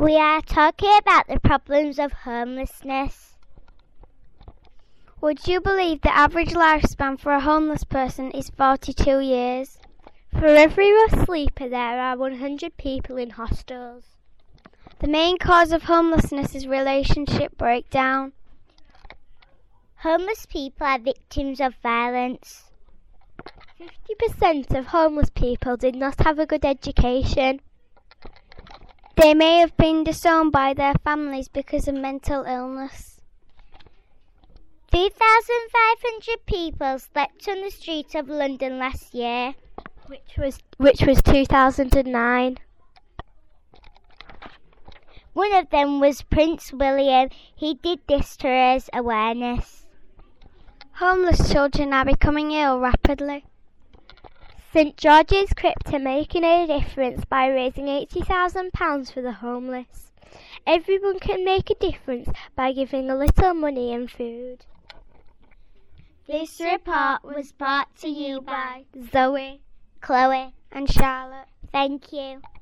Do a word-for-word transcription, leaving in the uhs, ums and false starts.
We are talking about the problems of homelessness. Would you believe the average lifespan for a homeless person is forty-two years? For every rough sleeper there are one hundred people in hostels. The main cause of homelessness is relationship breakdown. Homeless people are victims of violence. fifty percent of homeless people did not have a good education. They may have been disowned by their families because of mental illness. three thousand five hundred people slept on the streets of London last year, which was which was two thousand nine. One of them was Prince William. He did this to raise awareness. Homeless children are becoming ill rapidly. St George's Crypt are making a difference by raising eighty thousand pounds for the homeless. Everyone can make a difference by giving a little money and food. This report was brought to you by Zoe, Chloe and Charlotte. Thank you.